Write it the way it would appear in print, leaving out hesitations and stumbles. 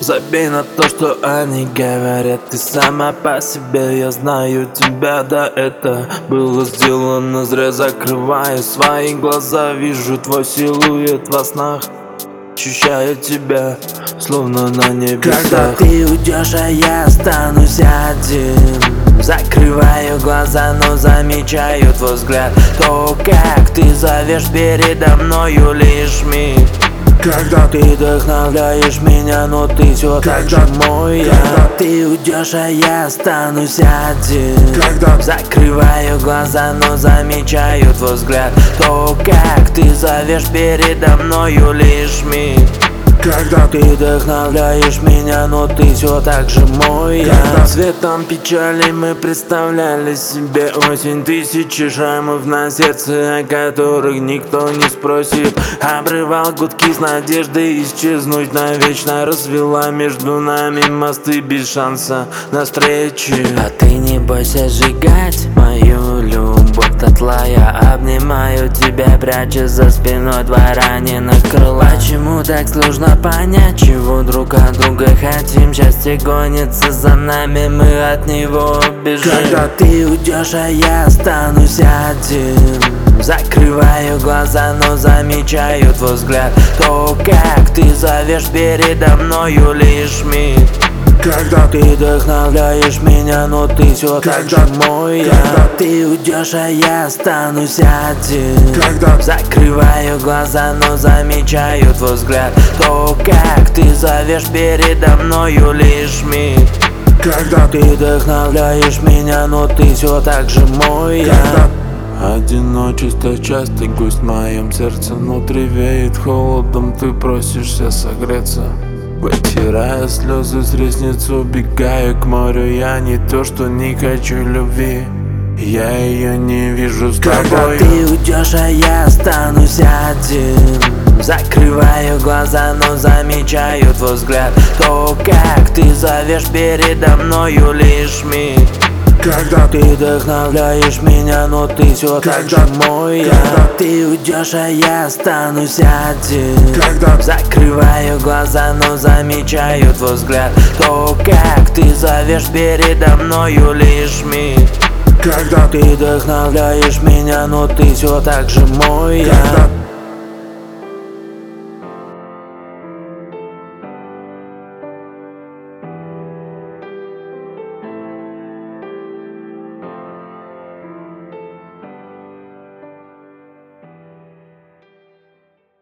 Забей на то, что они говорят. Ты сама по себе, я знаю тебя. Да, это было сделано зря. Закрываю свои глаза, вижу твой силуэт во снах. Ощущаю тебя, словно на небесах. Когда ты уйдешь, а я останусь один. Закрываю глаза, но замечаю твой взгляд. То, как ты зовешь передо мною лишь миг. Когда ты вдохновляешь меня, но ты все так же мой. Ты уйдешь, а я останусь один. Закрываю глаза, но замечаю твой взгляд. То, как ты зовешь передо мною лишь миг. Когда ты вдохновляешь меня, но ты все так же мой. Цветом печали мы представляли себе осень. Тысячи шрамов на сердце, о которых никто не спросит. Обрывал гудки с надеждой исчезнуть навечно. Развела между нами мосты без шанса на встречу. А ты не бойся сжигать мою любовь дотла. Я обнимаю тебя, пряча за спиной два раненых крыла. Почему так сложно понять, чего друг от друга хотим? Счастье гонится за нами, мы от него бежим. Когда ты уйдешь, а я останусь один. Закрываю глаза, но замечаю твой взгляд. То, как ты зовешь передо мною лишь миг. Когда ты вдохновляешь меня, но ты все так же мой. Ты уйдешь, а я останусь один. Закрываю глаза, но замечаю твой взгляд. То, как ты зовешь передо мною лишь миг. Когда ты вдохновляешь меня, но ты все так же мой. Одиночество частый гость в моем сердце. Внутри веет холодом, ты просишься согреться. Вытирая слезы с ресниц, убегаю к морю. Я не то, что не хочу любви, я ее не вижу с тобой. Когда ты уйдешь, а я останусь один. Закрываю глаза, но замечаю твой взгляд. То, как ты зовешь передо мною лишь миг. Когда ты вдохновляешь меня, но ты все так же мой. Ты уйдешь, а я останусь один. Закрываю глаза, но замечаю твой взгляд. То, как ты зовешь передо мною лишь миг. Когда ты вдохновляешь меня, но ты все так же мой.